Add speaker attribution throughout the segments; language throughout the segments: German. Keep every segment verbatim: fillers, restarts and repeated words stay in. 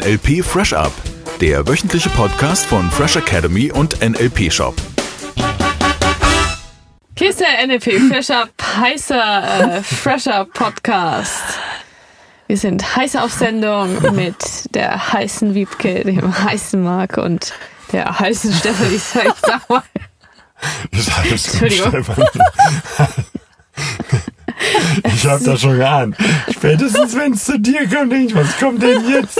Speaker 1: L P Fresh Up, der wöchentliche Podcast von Fresh Academy und N L P Shop.
Speaker 2: Hier ist der N L P Fresh Up, heißer äh, Fresher Podcast. Wir sind heiß auf Sendung mit der heißen Wiebke, dem heißen Marc und der heißen Stefanie. Ich sag mal.
Speaker 3: Das heißt,
Speaker 2: Entschuldigung.
Speaker 3: Stefanie. Ich hab das schon geahnt. Spätestens wenn es zu dir kommt, denke ich, was kommt denn jetzt?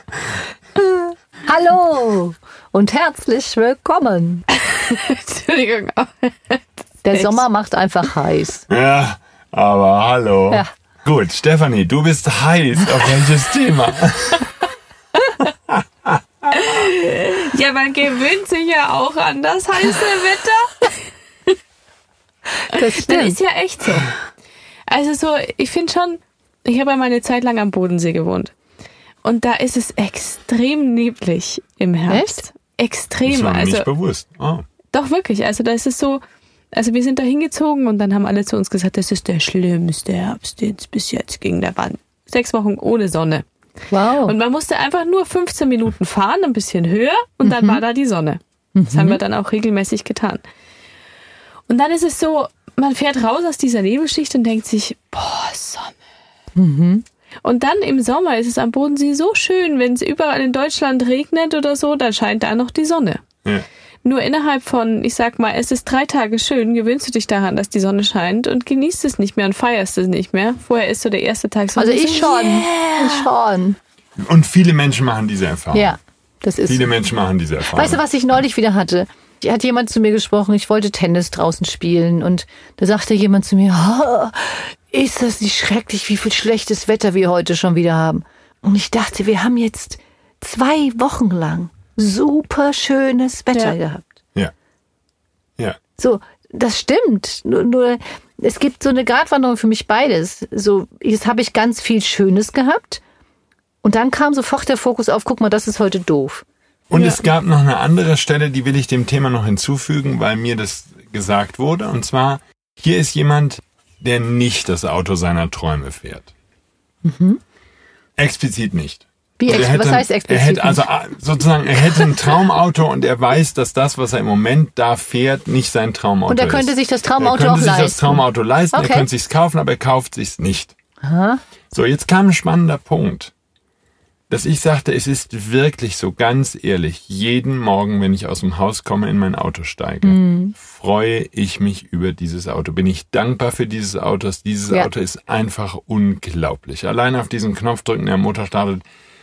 Speaker 4: Hallo und herzlich willkommen.
Speaker 2: Entschuldigung.
Speaker 4: Der Sommer macht einfach heiß.
Speaker 3: Ja, aber hallo.
Speaker 4: Ja.
Speaker 3: Gut, Stefanie, du bist heiß. Auf welches Thema?
Speaker 2: Ja, man gewöhnt sich ja auch an das heiße Wetter.
Speaker 4: Das
Speaker 2: Das
Speaker 4: stimmt.
Speaker 2: ist ja echt so. Also so, ich finde schon, ich habe ja mal eine Zeit lang am Bodensee gewohnt. Und da ist es extrem neblig im Herbst. Extrem.
Speaker 3: Das war mir
Speaker 2: Also
Speaker 3: nicht bewusst. Oh.
Speaker 2: doch wirklich. Also da ist es so, also wir sind da hingezogen und dann haben alle zu uns gesagt, das ist der schlimmste Herbst, den es bis jetzt ging. Da waren sechs Wochen ohne Sonne.
Speaker 4: Wow.
Speaker 2: Und man musste einfach nur fünfzehn Minuten fahren, ein bisschen höher und dann
Speaker 4: Mhm.
Speaker 2: war da die Sonne. Das haben wir dann auch regelmäßig getan. Und dann ist es so, man fährt raus aus dieser Nebelschicht und denkt sich, boah, Sonne.
Speaker 4: Mhm.
Speaker 2: Und dann im Sommer ist es am Bodensee so schön, wenn es überall in Deutschland regnet oder so, dann scheint da noch die Sonne.
Speaker 3: Ja.
Speaker 2: Nur innerhalb von, ich sag mal, es ist drei Tage schön, gewöhnst du dich daran, dass die Sonne scheint und genießt es nicht mehr und feierst es nicht mehr. Vorher ist so der erste Tag so.
Speaker 4: Also
Speaker 2: so,
Speaker 4: ich schon.
Speaker 2: yeah.
Speaker 4: Ich schon.
Speaker 3: Und viele Menschen machen diese Erfahrung.
Speaker 4: Ja, das ist.
Speaker 3: Viele Menschen machen diese Erfahrung.
Speaker 4: Weißt du, was ich neulich wieder hatte? Da hat jemand zu mir gesprochen, ich wollte Tennis draußen spielen und da sagte jemand zu mir, oh, ist das nicht schrecklich, wie viel schlechtes Wetter wir heute schon wieder haben. Und ich dachte, wir haben jetzt zwei Wochen lang super schönes Wetter
Speaker 2: Ja.
Speaker 4: gehabt.
Speaker 3: Ja. Ja.
Speaker 4: So, das stimmt. Nur, nur es gibt so eine Gratwanderung für mich beides. So, jetzt habe ich ganz viel Schönes gehabt und dann kam sofort der Fokus auf, guck mal, das ist heute doof.
Speaker 3: Und
Speaker 2: Ja.
Speaker 3: es gab noch eine andere Stelle, die will ich dem Thema noch hinzufügen, weil mir das gesagt wurde. Und zwar, hier ist jemand, der nicht das Auto seiner Träume fährt.
Speaker 4: Mhm.
Speaker 3: Explizit nicht.
Speaker 4: Wie
Speaker 3: Und er
Speaker 4: ex- was heißt explizit
Speaker 3: Er hätte, also
Speaker 4: nicht?
Speaker 3: ah, sozusagen, er hätte ein Traumauto und er weiß, dass das, was er im Moment da fährt, nicht sein Traumauto ist.
Speaker 4: Und er könnte sich das
Speaker 3: er
Speaker 4: Traumauto
Speaker 3: könnte
Speaker 4: auch
Speaker 3: sich
Speaker 4: leisten.
Speaker 3: das Traumauto leisten,
Speaker 4: Okay.
Speaker 3: er könnte sich's kaufen, aber er kauft sich's nicht.
Speaker 4: Aha.
Speaker 3: So, jetzt kam ein spannender Punkt, dass ich sagte, es ist wirklich so ganz ehrlich, jeden Morgen, wenn ich aus dem Haus komme, in mein Auto steige,
Speaker 4: Mhm.
Speaker 3: freue ich mich über dieses Auto. Bin ich dankbar für dieses Auto. Dieses
Speaker 4: Ja.
Speaker 3: Auto ist einfach unglaublich. Allein auf diesen Knopf drücken, der Motor startet.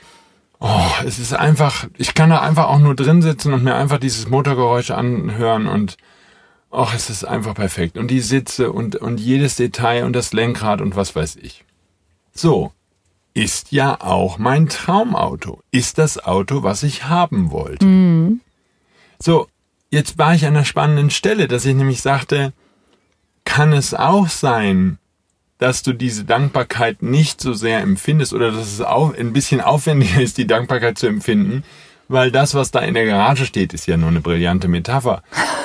Speaker 3: Oh, es ist einfach, ich kann da einfach auch nur drin sitzen und mir einfach dieses Motorgeräusch anhören und ach, es ist einfach perfekt. Und die Sitze und, und jedes Detail und das Lenkrad und was weiß ich. So, ist ja auch mein Traumauto. Ist das Auto, was ich haben wollte.
Speaker 4: Mhm.
Speaker 3: So, jetzt war ich an einer spannenden Stelle, dass ich nämlich sagte, kann es auch sein, dass du diese Dankbarkeit nicht so sehr empfindest oder dass es auch ein bisschen aufwendiger ist, die Dankbarkeit zu empfinden, weil das, was da in der Garage steht, ist ja nur eine brillante Metapher,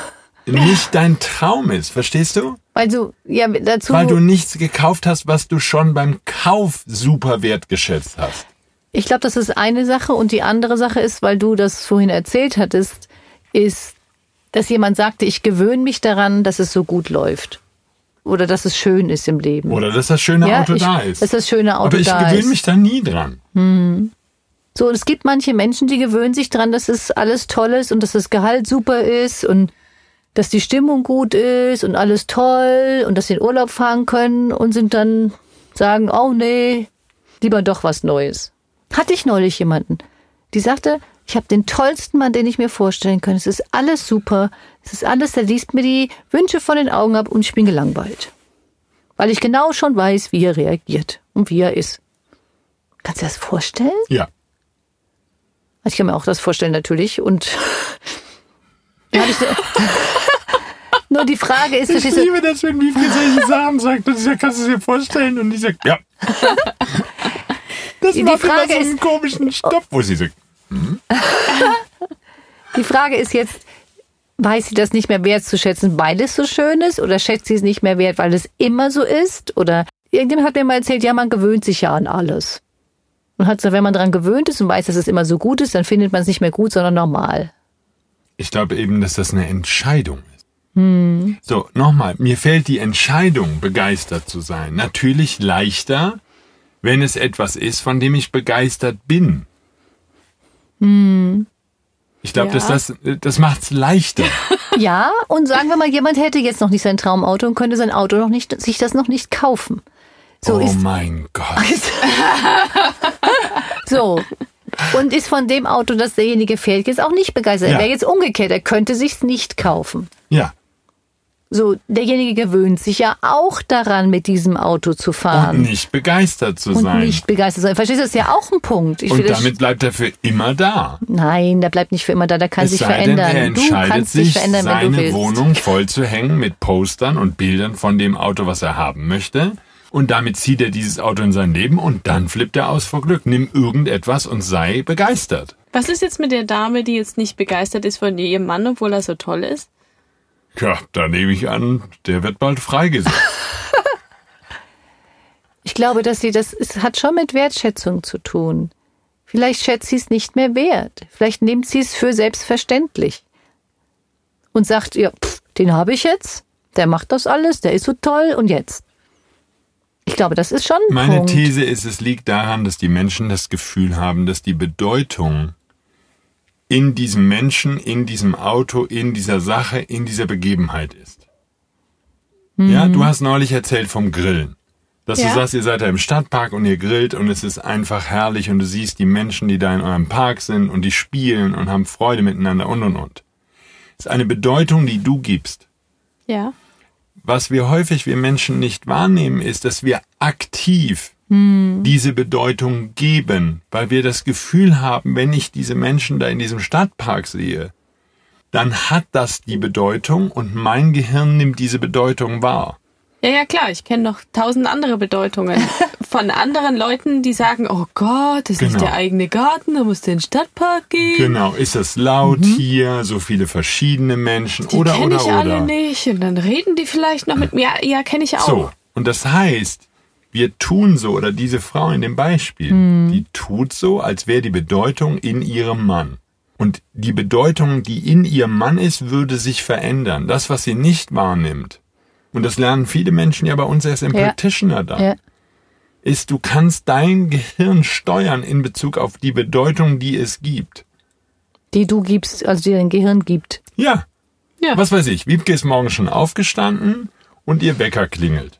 Speaker 3: nicht dein Traum ist, verstehst du?
Speaker 4: Weil du, ja, dazu.
Speaker 3: Weil du nichts gekauft hast, was du schon beim Kauf super wertgeschätzt hast.
Speaker 4: Ich glaube, das ist eine Sache und die andere Sache ist, weil du das vorhin erzählt hattest, ist, dass jemand sagte, ich gewöhne mich daran, dass es so gut läuft. Oder dass es schön ist im Leben.
Speaker 3: Oder dass das schöne
Speaker 4: ja,
Speaker 3: Auto
Speaker 4: ich,
Speaker 3: da ist.
Speaker 4: Dass das schöne Auto
Speaker 3: Aber ich
Speaker 4: da
Speaker 3: gewöhne
Speaker 4: ist.
Speaker 3: mich da nie dran.
Speaker 4: So, und es gibt manche Menschen, die gewöhnen sich dran, dass es alles toll ist und dass das Gehalt super ist und dass die Stimmung gut ist und alles toll und dass sie in Urlaub fahren können und sind dann sagen, oh nee, lieber doch was Neues. Hatte ich neulich jemanden, die sagte, ich habe den tollsten Mann, den ich mir vorstellen kann. Es ist alles super, es ist alles, der liest mir die Wünsche von den Augen ab und ich bin gelangweilt. Weil ich genau schon weiß, wie er reagiert und wie er ist. Kannst du dir das vorstellen?
Speaker 3: Ja.
Speaker 4: Ich kann mir auch das vorstellen, natürlich. Und ja, ich, nur die Frage ist,
Speaker 3: Ich
Speaker 4: verstehst du,
Speaker 3: liebe das, wenn Wiebke solche Sachen sagt und ich sage, kannst du dir vorstellen? Und ich sage, ja. Das
Speaker 4: Die
Speaker 3: macht
Speaker 4: Frage
Speaker 3: immer so einen
Speaker 4: ist-
Speaker 3: komischen Stopp, wo sie sagt,
Speaker 4: die Frage ist jetzt, weiß sie das nicht mehr wertzuschätzen, weil es so schön ist? Oder schätzt sie es nicht mehr wert, weil es immer so ist? Oder irgendjemand hat mir mal erzählt, ja, man gewöhnt sich ja an alles. Und hat so, wenn man daran gewöhnt ist und weiß, dass es immer so gut ist, dann findet man es nicht mehr gut, sondern normal.
Speaker 3: Ich glaube eben, dass das eine Entscheidung ist. Hm. So, nochmal, mir fällt die Entscheidung, begeistert zu sein, natürlich leichter, wenn es etwas ist, von dem ich begeistert bin.
Speaker 4: Hm.
Speaker 3: Ich glaube,
Speaker 2: Ja.
Speaker 3: dass das, das macht's leichter.
Speaker 4: Ja, und sagen wir mal, jemand hätte jetzt noch nicht sein Traumauto und könnte sein Auto noch nicht, sich das noch nicht kaufen. So
Speaker 3: oh
Speaker 4: ist,
Speaker 3: mein Gott.
Speaker 4: so. Und ist von dem Auto, das derjenige fährt, jetzt auch nicht begeistert.
Speaker 3: Ja.
Speaker 4: Er wäre jetzt umgekehrt, er könnte sich's nicht kaufen.
Speaker 3: Ja.
Speaker 4: So, derjenige gewöhnt sich ja auch daran, mit diesem Auto zu fahren.
Speaker 3: Und nicht begeistert zu
Speaker 4: Und
Speaker 3: sein.
Speaker 4: nicht begeistert sein. Verstehst du, das ist ja auch ein Punkt. Ich
Speaker 3: Und
Speaker 4: will das-
Speaker 3: damit bleibt er für immer da.
Speaker 4: Nein, der bleibt nicht für immer da, der kann
Speaker 3: Es
Speaker 4: sich
Speaker 3: sei
Speaker 4: verändern.
Speaker 3: denn, er
Speaker 4: Du
Speaker 3: entscheidet
Speaker 4: kannst
Speaker 3: sich,
Speaker 4: dich verändern, wenn du
Speaker 3: seine
Speaker 4: willst.
Speaker 3: Wohnung voll zu hängen mit Postern und Bildern von dem Auto, was er haben möchte. Und damit zieht er dieses Auto in sein Leben und dann flippt er aus vor Glück. Nimm irgendetwas und sei begeistert.
Speaker 2: Was ist jetzt mit der Dame, die jetzt nicht begeistert ist von ihrem Mann, obwohl er so toll ist?
Speaker 3: Ja, da nehme ich an, der wird bald freigesetzt.
Speaker 4: Ich glaube, dass sie das, es hat schon mit Wertschätzung zu tun. Vielleicht schätzt sie es nicht mehr wert. Vielleicht nimmt sie es für selbstverständlich. Und sagt, ja, pff, den habe ich jetzt. Der macht das alles, der ist so toll und jetzt. Ich glaube, das ist schon ein
Speaker 3: Meine
Speaker 4: Punkt.
Speaker 3: These ist, es liegt daran, dass die Menschen das Gefühl haben, dass die Bedeutung in diesem Menschen, in diesem Auto, in dieser Sache, in dieser Begebenheit ist.
Speaker 4: Mhm.
Speaker 3: Ja, du hast neulich erzählt vom Grillen. Dass
Speaker 2: Ja.
Speaker 3: du sagst, ihr seid da im Stadtpark und ihr grillt und es ist einfach herrlich und du siehst die Menschen, die da in eurem Park sind und die spielen und haben Freude miteinander und und und. Das ist eine Bedeutung, die du gibst.
Speaker 2: Ja.
Speaker 3: Was wir häufig, wir Menschen nicht wahrnehmen, ist, dass wir aktiv diese Bedeutung geben, weil wir das Gefühl haben, wenn ich diese Menschen da in diesem Stadtpark sehe, dann hat das die Bedeutung und mein Gehirn nimmt diese Bedeutung wahr.
Speaker 2: Ja, ja, klar. Ich kenne noch tausend andere Bedeutungen von anderen Leuten, die sagen, oh Gott, das ist
Speaker 3: Genau.
Speaker 2: nicht der eigene Garten, da musst du in den Stadtpark gehen.
Speaker 3: Genau, ist es laut hier, so viele verschiedene Menschen
Speaker 2: Die
Speaker 3: oder
Speaker 2: kenne
Speaker 3: oder
Speaker 2: ich alle
Speaker 3: oder.
Speaker 2: nicht. Und dann reden die vielleicht noch mit mir. Ja, ja kenne ich auch.
Speaker 3: So, und das heißt, wir tun so, oder diese Frau in dem Beispiel, die tut so, als wäre die Bedeutung in ihrem Mann. Und die Bedeutung, die in ihrem Mann ist, würde sich verändern. Das, was sie nicht wahrnimmt, und das lernen viele Menschen ja bei uns erst im
Speaker 4: Ja.
Speaker 3: Practitioner da,
Speaker 4: Ja.
Speaker 3: ist, du kannst dein Gehirn steuern in Bezug auf die Bedeutung, die es gibt.
Speaker 4: Die du gibst, also die dein Gehirn gibt.
Speaker 3: Ja,
Speaker 2: Ja.
Speaker 3: was weiß ich, Wiebke ist morgen schon aufgestanden und ihr Wecker klingelt.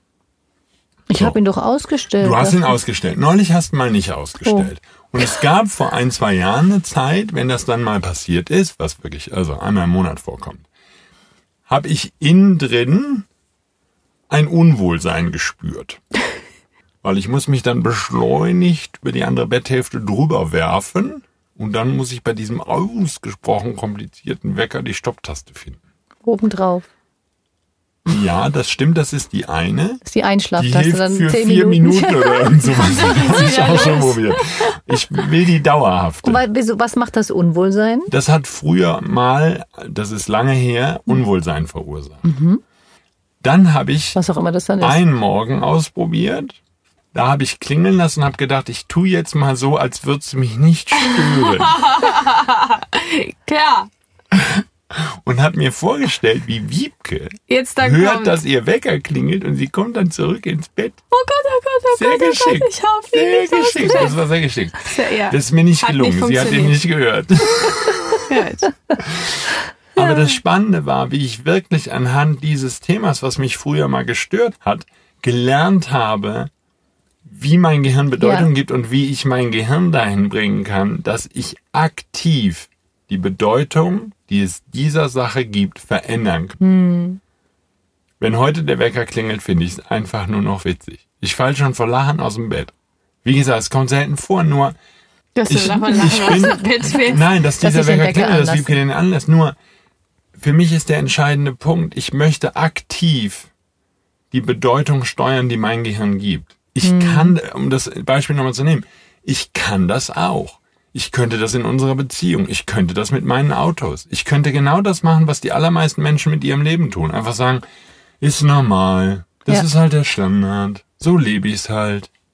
Speaker 4: Ich
Speaker 3: So.
Speaker 4: habe ihn doch ausgestellt.
Speaker 3: Du hast
Speaker 4: Das-
Speaker 3: ihn ausgestellt. Neulich hast du mal nicht ausgestellt. Und es gab vor ein, zwei Jahren eine Zeit, wenn das dann mal passiert ist, was wirklich also einmal im Monat vorkommt, habe ich innen drin ein Unwohlsein gespürt. Weil ich muss mich dann beschleunigt über die andere Betthälfte drüber werfen und dann muss ich bei diesem ausgesprochen komplizierten Wecker die Stopptaste finden.
Speaker 4: Obendrauf.
Speaker 3: Ja, das stimmt, das ist die eine.
Speaker 4: Das ist die
Speaker 3: Die
Speaker 4: Einschlaftaste.
Speaker 3: hilft
Speaker 4: Dann
Speaker 3: für
Speaker 4: zehn
Speaker 3: vier
Speaker 4: Minuten.
Speaker 3: Minuten, oder irgend sowas. Das ist auch schon probiert. Ich will die dauerhafte.
Speaker 4: Und wa- wieso- was macht das Unwohlsein?
Speaker 3: Das hat früher mal, das ist lange her, Unwohlsein verursacht. Dann habe ich
Speaker 4: Was auch immer das dann ist.
Speaker 3: einen Morgen ausprobiert. Da habe ich klingeln lassen und habe gedacht, ich tue jetzt mal so, als würde es mich nicht stören.
Speaker 2: Klar.
Speaker 3: Und habe mir vorgestellt, wie Wiebke
Speaker 2: Jetzt dann
Speaker 3: hört,
Speaker 2: kommt.
Speaker 3: dass ihr Wecker klingelt und sie kommt dann zurück ins Bett.
Speaker 2: Oh Gott, oh Gott, oh
Speaker 3: Sehr
Speaker 2: Gott, oh
Speaker 3: geschickt.
Speaker 2: Gott, ich hab ihn
Speaker 3: Sehr
Speaker 2: nicht
Speaker 3: geschickt.
Speaker 2: ausgestellt.
Speaker 3: Das war sehr geschickt.
Speaker 2: Ja, ja.
Speaker 3: Das ist mir nicht
Speaker 2: Hat
Speaker 3: gelungen.
Speaker 2: nicht
Speaker 3: Sie hat ihn
Speaker 2: funktioniert.
Speaker 3: nicht gehört.
Speaker 2: Gut.
Speaker 3: Aber das Spannende war, wie ich wirklich anhand dieses Themas, was mich früher mal gestört hat, gelernt habe, wie mein Gehirn Bedeutung
Speaker 4: Ja.
Speaker 3: gibt und wie ich mein Gehirn dahin bringen kann, dass ich aktiv die Bedeutung, die es dieser Sache gibt, verändern kann.
Speaker 4: Hm.
Speaker 3: Wenn heute der Wecker klingelt, finde ich es einfach nur noch witzig. Ich falle schon vor Lachen aus dem Bett. Wie gesagt, es kommt selten vor, nur
Speaker 2: Dass du
Speaker 3: Ich-
Speaker 2: davon
Speaker 3: ich
Speaker 2: lachen
Speaker 3: bin-
Speaker 2: aus dem Bett willst.
Speaker 3: nein, dass
Speaker 4: Dass
Speaker 3: dieser
Speaker 4: ich den
Speaker 3: Wecker
Speaker 4: Wecker
Speaker 3: klingelt, dass
Speaker 4: anlasse.
Speaker 3: Wiebke den anlässt. Nur für mich ist der entscheidende Punkt, ich möchte aktiv die Bedeutung steuern, die mein Gehirn gibt. Ich kann, um das Beispiel nochmal zu nehmen, ich kann das auch. Ich könnte das in unserer Beziehung. Ich könnte das mit meinen Autos. Ich könnte genau das machen, was die allermeisten Menschen mit ihrem Leben tun. Einfach sagen, ist normal. Das
Speaker 4: Ja.
Speaker 3: ist halt der Standard. So lebe ich's halt.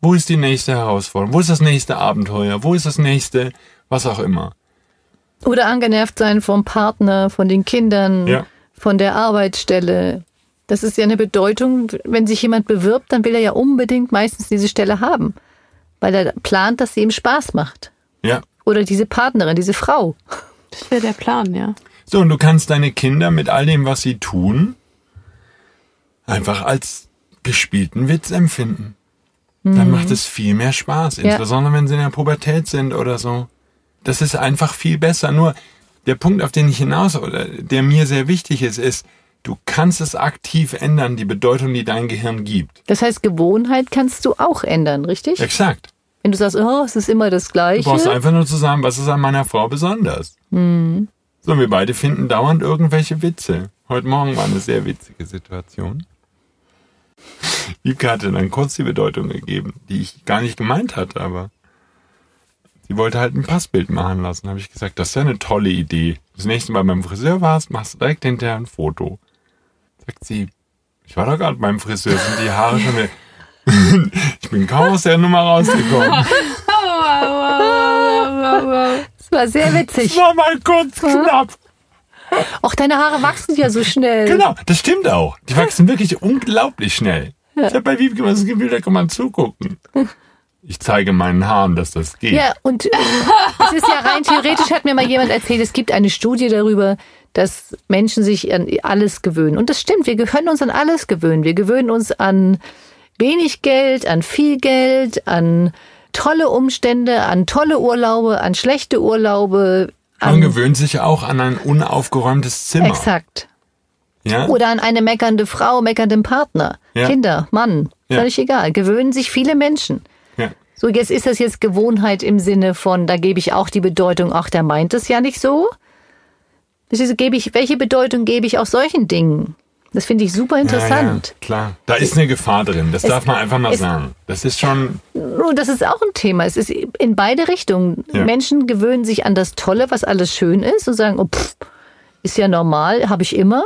Speaker 3: Wo ist die nächste Herausforderung? Wo ist das nächste Abenteuer? Wo ist das nächste, was auch immer?
Speaker 4: Oder angenervt sein vom Partner, von den Kindern,
Speaker 3: Ja.
Speaker 4: von der Arbeitsstelle. Das ist ja eine Bedeutung, wenn sich jemand bewirbt, dann will er ja unbedingt meistens diese Stelle haben, weil er plant, dass sie ihm Spaß macht.
Speaker 3: Ja.
Speaker 4: Oder diese Partnerin, diese Frau.
Speaker 2: Das wäre der Plan, ja.
Speaker 3: So, und du kannst deine Kinder mit all dem, was sie tun, einfach als gespielten Witz empfinden. Dann macht es viel mehr Spaß,
Speaker 4: Ja.
Speaker 3: insbesondere wenn sie in der Pubertät sind oder so. Das ist einfach viel besser. Nur der Punkt, auf den ich hinaus, oder der mir sehr wichtig ist, ist, du kannst es aktiv ändern, die Bedeutung, die dein Gehirn gibt.
Speaker 4: Das heißt, Gewohnheit kannst du auch ändern, richtig?
Speaker 3: Exakt.
Speaker 4: Wenn du sagst, oh, es ist immer das
Speaker 3: Du
Speaker 4: Gleiche.
Speaker 3: brauchst einfach nur zu sagen, was ist an meiner Frau besonders.
Speaker 4: Mhm.
Speaker 3: So, wir beide finden dauernd irgendwelche Witze. Heute Morgen war eine sehr witzige Situation. Wiebke hatte dann kurz die Bedeutung gegeben, die ich gar nicht gemeint hatte, aber sie wollte halt ein Passbild machen lassen. Da habe ich gesagt, das ist ja eine tolle Idee. Das nächste Mal beim Friseur warst, machst du direkt hinterher ein Foto. Sagt sie, ich war doch gerade beim Friseur, sind die Haare schon wieder... Ich bin kaum aus der Nummer rausgekommen.
Speaker 4: Das war sehr witzig.
Speaker 3: Das war mal kurz knapp.
Speaker 4: Och, deine Haare wachsen ja so schnell.
Speaker 3: Genau, das stimmt auch. Die wachsen wirklich unglaublich schnell. Ich habe bei Wiebke immer das Gefühl, da kann man zugucken. Ich zeige meinen Haaren, dass das geht.
Speaker 4: Ja, und äh, es ist ja rein theoretisch, hat mir mal jemand erzählt, es gibt eine Studie darüber, dass Menschen sich an alles gewöhnen. Und das stimmt, wir können uns an alles gewöhnen. Wir gewöhnen uns an wenig Geld, an viel Geld, an tolle Umstände, an tolle Urlaube, an schlechte Urlaube. An
Speaker 3: Man gewöhnt sich auch an ein unaufgeräumtes Zimmer.
Speaker 4: Exakt.
Speaker 3: Ja?
Speaker 4: Oder an eine meckernde Frau, meckernden Partner,
Speaker 3: Ja.
Speaker 4: Kinder, Mann,
Speaker 3: Ja.
Speaker 4: völlig egal. Gewöhnen sich viele Menschen.
Speaker 3: Ja.
Speaker 4: So, jetzt ist das jetzt Gewohnheit im Sinne von, da gebe ich auch die Bedeutung, ach, der meint es ja nicht so. Das ist, gebe ich, welche Bedeutung gebe ich auch solchen Dingen? Das finde ich super interessant.
Speaker 3: Ja, ja, klar. Da ist eine Gefahr drin. Das
Speaker 4: Es-
Speaker 3: darf man einfach mal
Speaker 4: es-
Speaker 3: sagen. Das ist schon...
Speaker 4: Nun, das ist auch ein Thema. Es ist in beide Richtungen.
Speaker 3: Ja.
Speaker 4: Menschen gewöhnen sich an das Tolle, was alles schön ist und sagen, oh, pff, ist ja normal, habe ich immer.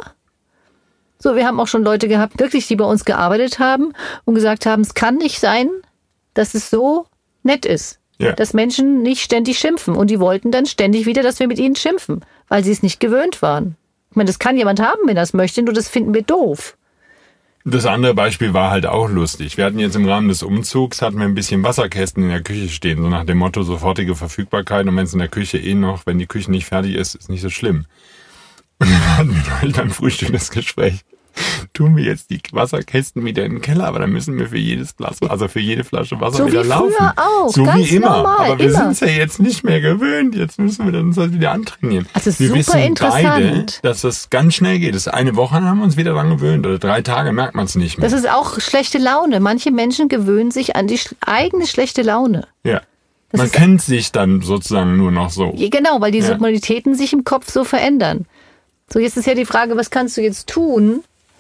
Speaker 4: So, wir haben auch schon Leute gehabt, wirklich, die bei uns gearbeitet haben und gesagt haben, es kann nicht sein, dass es so nett ist.
Speaker 3: Ja.
Speaker 4: Dass Menschen nicht ständig schimpfen. Und die wollten dann ständig wieder, dass wir mit ihnen schimpfen, weil sie es nicht gewöhnt waren. Ich meine, das kann jemand haben, wenn er es möchte, nur das finden wir doof.
Speaker 3: Das andere Beispiel war halt auch lustig. Wir hatten jetzt im Rahmen des Umzugs, hatten wir ein bisschen Wasserkästen in der Küche stehen, so nach dem Motto sofortige Verfügbarkeit. Und wenn es in der Küche eh noch, wenn die Küche nicht fertig ist, ist nicht so schlimm. Und dann hatten wir halt beim Frühstück das Gespräch. Tun wir jetzt die Wasserkästen wieder in den Keller, aber dann müssen wir für jedes Glas, also für jede Flasche Wasser
Speaker 4: So wie
Speaker 3: wieder laufen.
Speaker 4: früher auch,
Speaker 3: so
Speaker 4: ganz
Speaker 3: wie immer.
Speaker 4: normal,
Speaker 3: aber wir
Speaker 4: immer.
Speaker 3: sind es ja jetzt nicht mehr gewöhnt. Jetzt müssen wir uns das wieder antrainieren.
Speaker 4: Also
Speaker 3: wir
Speaker 4: super
Speaker 3: wissen
Speaker 4: interessant.
Speaker 3: beide, dass das ganz schnell geht. Das ist eine Woche, dann haben wir uns wieder dran gewöhnt. Oder drei Tage merkt man es nicht mehr.
Speaker 4: Das ist auch schlechte Laune. Manche Menschen gewöhnen sich an die sch- eigene schlechte Laune.
Speaker 3: ja.
Speaker 4: das
Speaker 3: Man
Speaker 4: ist-
Speaker 3: kennt sich dann sozusagen nur noch so.
Speaker 4: Ja, genau, weil die
Speaker 3: Ja.
Speaker 4: Submodalitäten sich im Kopf so verändern. So, jetzt ist ja die Frage, was kannst du jetzt tun,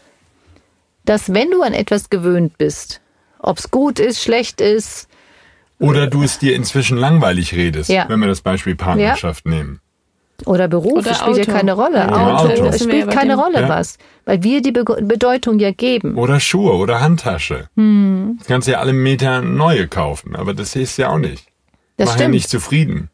Speaker 4: dass wenn du an etwas gewöhnt bist, ob es gut ist, schlecht ist,
Speaker 3: Oder du es dir inzwischen langweilig redest,
Speaker 4: Ja.
Speaker 3: wenn wir das Beispiel Partnerschaft nehmen.
Speaker 4: oder Beruf,
Speaker 2: Oder
Speaker 4: das spielt ja
Speaker 2: Auto.
Speaker 4: keine Rolle.
Speaker 2: Ja,
Speaker 3: Auto.
Speaker 4: Auto,
Speaker 3: das
Speaker 4: es
Speaker 2: sind wir ja
Speaker 4: spielt
Speaker 2: bei
Speaker 4: keine
Speaker 2: dem.
Speaker 4: Rolle
Speaker 3: Ja.
Speaker 4: was, weil wir die Be Bedeutung ja geben.
Speaker 3: Oder Schuhe oder Handtasche.
Speaker 4: Hm.
Speaker 3: Das kannst du ja alle Meter neue kaufen, aber das ist ja auch nicht.
Speaker 4: Das
Speaker 3: Mach ja
Speaker 4: stimmt.
Speaker 3: nicht zufrieden.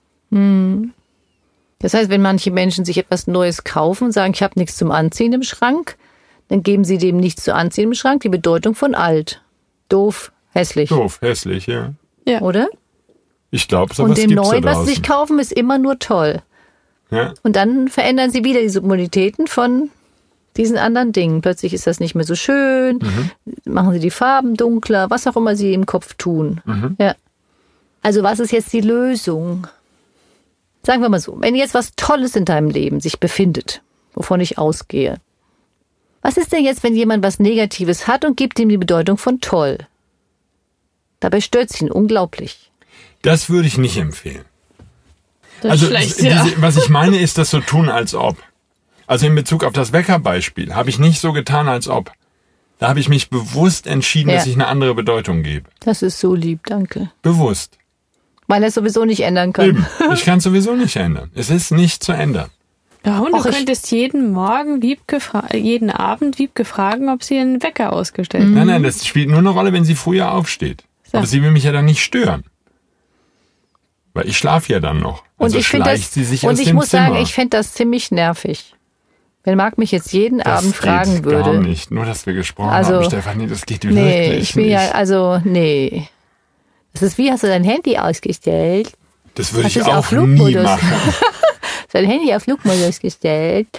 Speaker 4: Das heißt, wenn manche Menschen sich etwas Neues kaufen und sagen, ich habe nichts zum Anziehen im Schrank, dann geben sie dem nichts zu anziehen im Schrank die Bedeutung von alt. Doof, hässlich,
Speaker 3: Doof, hässlich, ja.
Speaker 2: Ja.
Speaker 4: oder?
Speaker 3: Ich glaube, sowas
Speaker 4: Und dem
Speaker 3: gibt's
Speaker 4: Neuen,
Speaker 3: da
Speaker 4: was sie
Speaker 3: draußen.
Speaker 4: sich kaufen, ist immer nur toll.
Speaker 3: Ja.
Speaker 4: Und dann verändern sie wieder die Submodalitäten von diesen anderen Dingen. Plötzlich ist das nicht mehr so schön, machen sie die Farben dunkler, was auch immer sie im Kopf tun. Ja. Also was ist jetzt die Lösung? Sagen wir mal so, wenn jetzt was Tolles in deinem Leben sich befindet, wovon ich ausgehe, was ist denn jetzt, wenn jemand was Negatives hat und gibt ihm die Bedeutung von toll? Dabei stört es ihn unglaublich.
Speaker 3: Das würde ich nicht empfehlen.
Speaker 2: Das
Speaker 3: Also
Speaker 2: ist schlecht,
Speaker 3: diese,
Speaker 2: ja.
Speaker 3: was ich meine, ist das so tun, als ob. Also in Bezug auf das Weckerbeispiel habe ich nicht so getan, als ob. Da habe ich mich bewusst entschieden,
Speaker 4: Ja.
Speaker 3: dass ich eine andere Bedeutung gebe.
Speaker 4: Das ist so lieb, danke.
Speaker 3: Bewusst.
Speaker 4: Weil er es sowieso nicht ändern kann.
Speaker 3: Eben. Ich kann es sowieso nicht ändern. Es ist nicht zu ändern.
Speaker 2: Ja, und du
Speaker 4: Och, ich-
Speaker 2: könntest jeden Morgen Wiebke fra- jeden Abend Wiebke fragen, ob sie einen Wecker ausgestellt
Speaker 3: Nein,
Speaker 2: hat.
Speaker 3: nein, das spielt nur eine Rolle, wenn sie früher aufsteht. Aber sie will mich ja dann nicht stören. Weil ich schlafe ja dann noch.
Speaker 4: Und
Speaker 3: Also
Speaker 4: ich finde
Speaker 3: schleicht
Speaker 4: das,
Speaker 3: sie sich
Speaker 4: und
Speaker 3: aus
Speaker 4: ich
Speaker 3: dem
Speaker 4: muss
Speaker 3: Zimmer.
Speaker 4: sagen, ich fände das ziemlich nervig. Wenn Marc mich jetzt jeden
Speaker 3: das
Speaker 4: Abend fragen
Speaker 3: geht
Speaker 4: würde.
Speaker 3: gar nicht. Nur, dass wir gesprochen
Speaker 4: Also,
Speaker 3: haben, Stefanie, das geht
Speaker 4: Nee,
Speaker 3: wirklich
Speaker 4: ich bin
Speaker 3: nicht.
Speaker 4: ja, also, nee. Das ist wie, hast du dein Handy ausgestellt?
Speaker 3: das würde
Speaker 4: hast
Speaker 3: ich
Speaker 4: du es
Speaker 3: auch
Speaker 4: auf
Speaker 3: nie
Speaker 4: Flugmodus?
Speaker 3: machen.
Speaker 4: Dein Handy auf Flugmodus gestellt.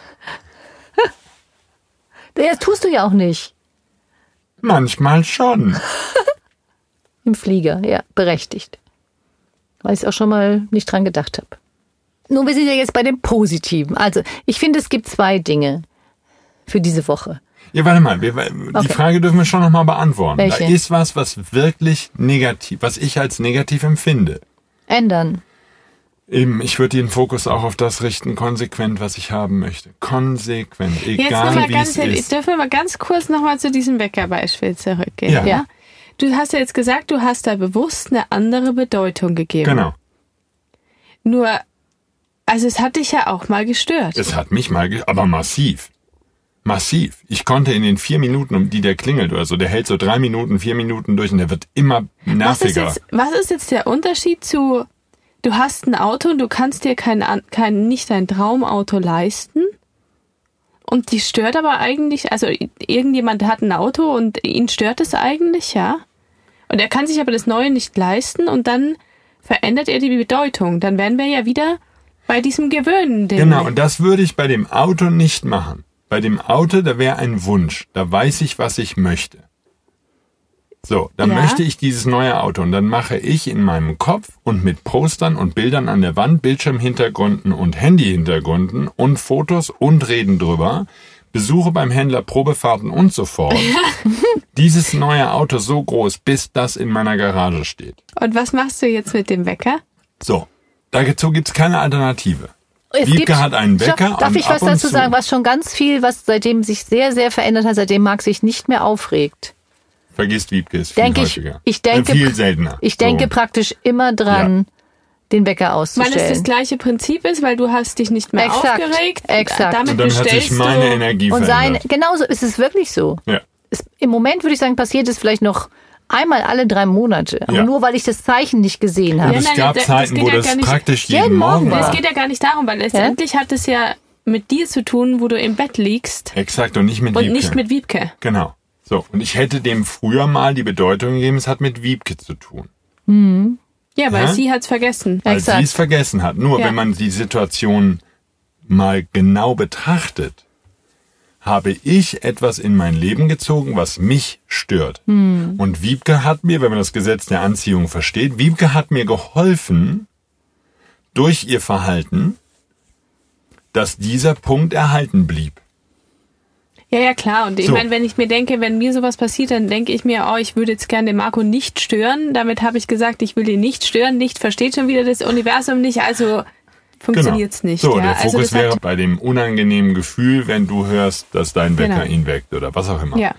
Speaker 4: Das tust du ja auch nicht.
Speaker 3: Manchmal schon.
Speaker 4: Im Flieger, ja, berechtigt. Weil ich auch schon mal nicht dran gedacht habe. Nun, wir sind ja jetzt bei dem Positiven. Also, ich finde, es gibt zwei Dinge für diese Woche.
Speaker 3: Ja, warte mal, wir, die
Speaker 4: Okay.
Speaker 3: Frage dürfen wir schon nochmal beantworten.
Speaker 4: Welche?
Speaker 3: Da ist was, was wirklich negativ, was ich als negativ empfinde.
Speaker 4: Ändern.
Speaker 3: Eben, ich würde den Fokus auch auf das richten, konsequent, was ich haben möchte. Konsequent,
Speaker 2: Jetzt noch
Speaker 3: egal
Speaker 2: mal
Speaker 3: wie
Speaker 2: ganz,
Speaker 3: es
Speaker 2: ich
Speaker 3: ist.
Speaker 2: darf mal ganz kurz nochmal zu diesem Weckerbeispiel zurückgehen.
Speaker 3: Ja.
Speaker 4: Ja.
Speaker 2: Du hast ja jetzt gesagt, du hast da bewusst eine andere Bedeutung gegeben.
Speaker 3: Genau.
Speaker 2: Nur, also es hat dich ja auch mal gestört.
Speaker 3: Es hat mich mal, ge aber massiv. Massiv. Ich konnte in den vier Minuten, um die der klingelt oder so, der hält so drei Minuten, vier Minuten durch und der wird immer
Speaker 2: was, ist
Speaker 3: nerviger.
Speaker 2: jetzt, was ist jetzt der Unterschied zu, du hast ein Auto und du kannst dir kein, an- kein nicht dein Traumauto leisten und die stört aber eigentlich, also irgendjemand hat ein Auto und ihn stört es eigentlich, ja? Und er kann sich aber das Neue nicht leisten und dann verändert er die Bedeutung. Dann wären wir ja wieder bei diesem Gewöhnen-Ding.
Speaker 3: Genau, und das würde ich bei dem Auto nicht machen. Bei dem Auto, da wäre ein Wunsch. Da weiß ich, was ich möchte. So, dann
Speaker 2: Ja.
Speaker 3: möchte ich dieses neue Auto. Und dann mache ich in meinem Kopf und mit Postern und Bildern an der Wand, Bildschirmhintergründen und Handyhintergründen und Fotos und Reden drüber, Besuche beim Händler, Probefahrten und so fort. Dieses neue Auto so groß, bis das in meiner Garage steht.
Speaker 2: Und was machst du jetzt mit dem Wecker?
Speaker 3: So, dazu gibt's keine Alternative.
Speaker 4: Es
Speaker 3: Wiebke
Speaker 4: gibt-
Speaker 3: hat einen Wecker.
Speaker 4: Stopp, darf
Speaker 3: und
Speaker 4: ich
Speaker 3: ab
Speaker 4: was
Speaker 3: und
Speaker 4: dazu
Speaker 3: zu-
Speaker 4: sagen, was schon ganz viel, was seitdem sich sehr, sehr verändert hat, seitdem Marc sich nicht mehr aufregt.
Speaker 3: Vergisst Wiebke, ist viel
Speaker 4: Denke ich,
Speaker 3: häufiger.
Speaker 4: ich denke,
Speaker 3: äh, viel seltener.
Speaker 4: Ich denke
Speaker 3: so.
Speaker 4: praktisch immer dran, den Wecker
Speaker 2: Weil es das
Speaker 4: auszustellen.
Speaker 2: gleiche Prinzip ist, weil du hast dich nicht mehr
Speaker 4: Exakt,
Speaker 2: aufgeregt.
Speaker 4: exakt.
Speaker 2: Damit
Speaker 3: Und dann hat
Speaker 2: bestellst
Speaker 3: sich meine
Speaker 2: du,
Speaker 3: Energie
Speaker 4: Und sein,
Speaker 3: verändert.
Speaker 4: genauso ist es wirklich so.
Speaker 3: Ja.
Speaker 4: Es, Im Moment würde ich sagen, passiert es vielleicht noch einmal alle drei Monate. Aber
Speaker 3: Ja.
Speaker 4: nur weil ich das Zeichen nicht gesehen habe.
Speaker 3: Und
Speaker 2: Ja,
Speaker 3: es
Speaker 2: nein,
Speaker 3: gab
Speaker 2: das
Speaker 3: Zeiten,
Speaker 2: geht
Speaker 3: wo
Speaker 2: ja
Speaker 3: das
Speaker 2: gar nicht-
Speaker 3: praktisch
Speaker 4: Jeden
Speaker 3: jeden Morgen
Speaker 4: Morgen
Speaker 3: war.
Speaker 2: Es geht ja gar nicht darum, weil letztendlich hat es ja mit dir zu tun, wo du im Bett liegst
Speaker 3: Exakt, und nicht mit
Speaker 2: und
Speaker 3: Wiebke.
Speaker 2: nicht mit Wiebke.
Speaker 3: Genau. So, und ich hätte dem früher mal die Bedeutung gegeben, es hat mit Wiebke zu tun.
Speaker 2: Ja, weil
Speaker 3: Ja?
Speaker 2: sie hat's vergessen.
Speaker 3: Weil
Speaker 4: Exakt.
Speaker 3: sie es vergessen hat. Nur
Speaker 2: Ja.
Speaker 3: wenn man die Situation mal genau betrachtet, habe ich etwas in mein Leben gezogen, was mich stört. Und Wiebke hat mir, wenn man das Gesetz der Anziehung versteht, Wiebke hat mir geholfen, durch ihr Verhalten, dass dieser Punkt erhalten blieb.
Speaker 2: Ja, ja, klar. Und ich
Speaker 3: So.
Speaker 2: meine, wenn ich mir denke, wenn mir sowas passiert, dann denke ich mir, oh, ich würde jetzt gerne den Marco nicht stören. Damit habe ich gesagt, ich will ihn nicht stören. Nicht versteht schon wieder das Universum nicht, also funktioniert's nicht.
Speaker 3: So,
Speaker 2: ja?
Speaker 3: der
Speaker 2: also
Speaker 3: Fokus
Speaker 2: das
Speaker 3: wäre
Speaker 2: hat,
Speaker 3: bei dem unangenehmen Gefühl, wenn du hörst, dass dein Wecker
Speaker 2: Genau.
Speaker 3: ihn weckt oder was auch immer.
Speaker 2: ja.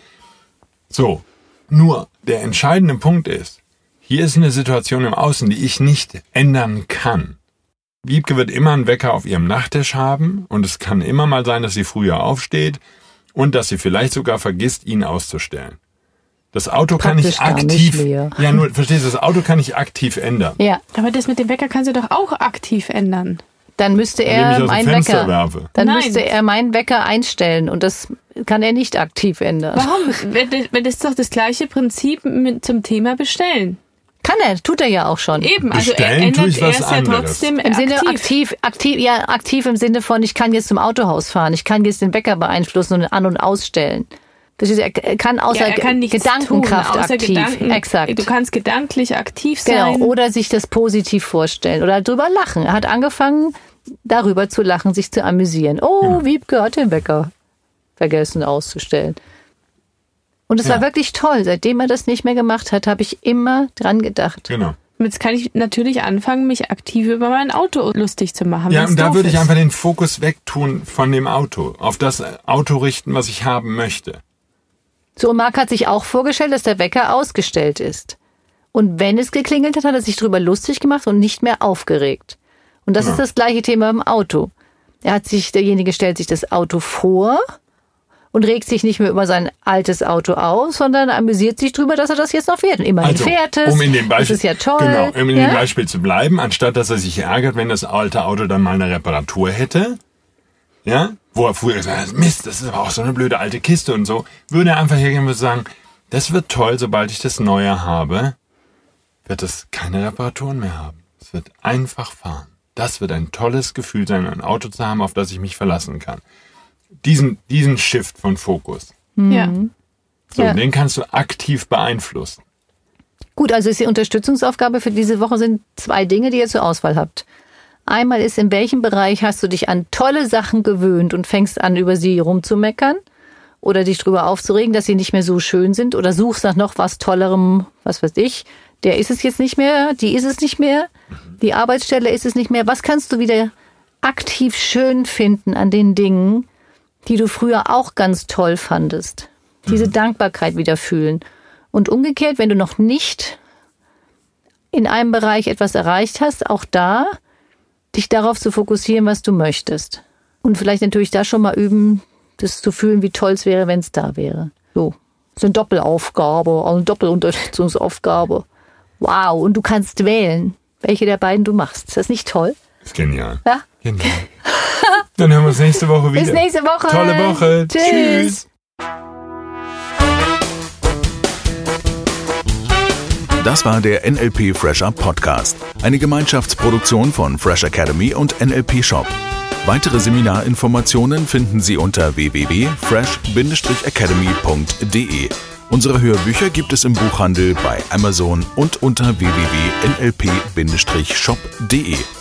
Speaker 3: So, nur der entscheidende Punkt ist, hier ist eine Situation im Außen, die ich nicht ändern kann. Wiebke wird immer einen Wecker auf ihrem Nachttisch haben und es kann immer mal sein, dass sie früher aufsteht und dass sie vielleicht sogar vergisst, ihn auszustellen. Das Auto kann ich
Speaker 4: Praktisch gar
Speaker 3: aktiv,
Speaker 4: nicht mehr.
Speaker 3: ja nur, verstehst du, das Auto kann ich aktiv ändern.
Speaker 4: Ja,
Speaker 2: Aber das mit dem Wecker kannst du doch auch aktiv ändern.
Speaker 4: dann müsste
Speaker 3: Indem ich
Speaker 4: er
Speaker 3: aus dem
Speaker 4: meinen
Speaker 3: Fenster
Speaker 4: Wecker,
Speaker 3: werfe.
Speaker 4: dann
Speaker 2: Nein.
Speaker 4: müsste er meinen Wecker einstellen und das kann er nicht aktiv ändern.
Speaker 2: Warum? Wenn das wenn das ist doch das gleiche Prinzip mit, zum Thema bestellen.
Speaker 4: Kann er, tut er ja auch schon.
Speaker 2: Eben, also er
Speaker 3: Bestellen tue
Speaker 2: ändert
Speaker 3: ich was
Speaker 2: er ist ja
Speaker 3: anderes.
Speaker 2: trotzdem
Speaker 4: Im Sinne
Speaker 2: aktiv.
Speaker 4: aktiv, aktiv, ja, aktiv im Sinne von, ich kann jetzt zum Autohaus fahren, ich kann jetzt den Wecker beeinflussen und an- und ausstellen. Verstehst du, Er kann außer
Speaker 2: Ja, er kann nichts
Speaker 4: Gedankenkraft
Speaker 2: tun, außer
Speaker 4: aktiv.
Speaker 2: Gedanken,
Speaker 4: Exakt.
Speaker 2: Du kannst gedanklich aktiv
Speaker 4: Genau.
Speaker 2: sein.
Speaker 4: Oder sich das positiv vorstellen oder drüber lachen. Er hat angefangen, darüber zu lachen, sich zu amüsieren. Oh,
Speaker 3: Genau.
Speaker 4: Wiebke hat den Wecker vergessen auszustellen. Und es
Speaker 3: Ja.
Speaker 4: war wirklich toll. Seitdem er das nicht mehr gemacht hat, habe ich immer dran gedacht.
Speaker 3: Genau.
Speaker 2: Jetzt kann ich natürlich anfangen, mich aktiv über mein Auto lustig zu machen.
Speaker 3: Ja,
Speaker 2: wenn's
Speaker 3: und da
Speaker 2: doof
Speaker 3: würde ich
Speaker 2: ist.
Speaker 3: einfach den Fokus wegtun von dem Auto, auf das Auto richten, was ich haben möchte.
Speaker 4: So, und Marc hat sich auch vorgestellt, dass der Wecker ausgestellt ist. Und wenn es geklingelt hat, hat er sich darüber lustig gemacht und nicht mehr aufgeregt. Und das
Speaker 3: Genau.
Speaker 4: ist das gleiche Thema im Auto. Er hat sich, derjenige stellt sich das Auto vor und regt sich nicht mehr über sein altes Auto aus, sondern amüsiert sich drüber, dass er das jetzt noch fährt. Und immerhin
Speaker 3: Also,
Speaker 4: fährt es.
Speaker 3: um in dem Beispiel,
Speaker 4: das ist ja toll.
Speaker 3: Genau, um in
Speaker 4: ja?
Speaker 3: dem Beispiel zu bleiben, anstatt dass er sich ärgert, wenn das alte Auto dann mal eine Reparatur hätte, ja, wo er früher gesagt hat, Mist, das ist aber auch so eine blöde alte Kiste und so, würde er einfach hergehen und sagen, das wird toll, sobald ich das Neue habe, wird es keine Reparaturen mehr haben. Es wird einfach fahren. Das wird ein tolles Gefühl sein, ein Auto zu haben, auf das ich mich verlassen kann. Diesen, diesen Shift von Fokus.
Speaker 2: Ja.
Speaker 3: So,
Speaker 4: Ja.
Speaker 3: den kannst du aktiv beeinflussen.
Speaker 4: Gut, also ist die Unterstützungsaufgabe für diese Woche sind zwei Dinge, die ihr zur Auswahl habt. Einmal ist, in welchem Bereich hast du dich an tolle Sachen gewöhnt und fängst an, über sie rumzumeckern oder dich drüber aufzuregen, dass sie nicht mehr so schön sind oder suchst nach noch was Tollerem, was weiß ich. Der ist es jetzt nicht mehr, die ist es nicht mehr, die Arbeitsstelle ist es nicht mehr. Was kannst du wieder aktiv schön finden an den Dingen, die du früher auch ganz toll fandest? Diese Dankbarkeit wieder fühlen. Und umgekehrt, wenn du noch nicht in einem Bereich etwas erreicht hast, auch da dich darauf zu fokussieren, was du möchtest. Und vielleicht natürlich da schon mal üben, das zu fühlen, wie toll es wäre, wenn es da wäre. So, das ist eine Doppelaufgabe, eine Doppelunterstützungsaufgabe. Wow, und du kannst wählen, welche der beiden du machst. Ist das nicht toll?
Speaker 3: Ist genial.
Speaker 4: Ja?
Speaker 3: Genial. Dann hören wir uns nächste Woche wieder.
Speaker 4: Bis nächste Woche.
Speaker 3: Tolle Woche.
Speaker 4: Tschüss.
Speaker 3: Tschüss.
Speaker 1: Das war der N L P Fresh Up Podcast, eine Gemeinschaftsproduktion von Fresh Academy und N L P Shop. Weitere Seminarinformationen finden Sie unter w w w punkt fresh academy punkt d e. Unsere Hörbücher gibt es im Buchhandel, bei Amazon und unter w w w punkt n l p shop punkt d e.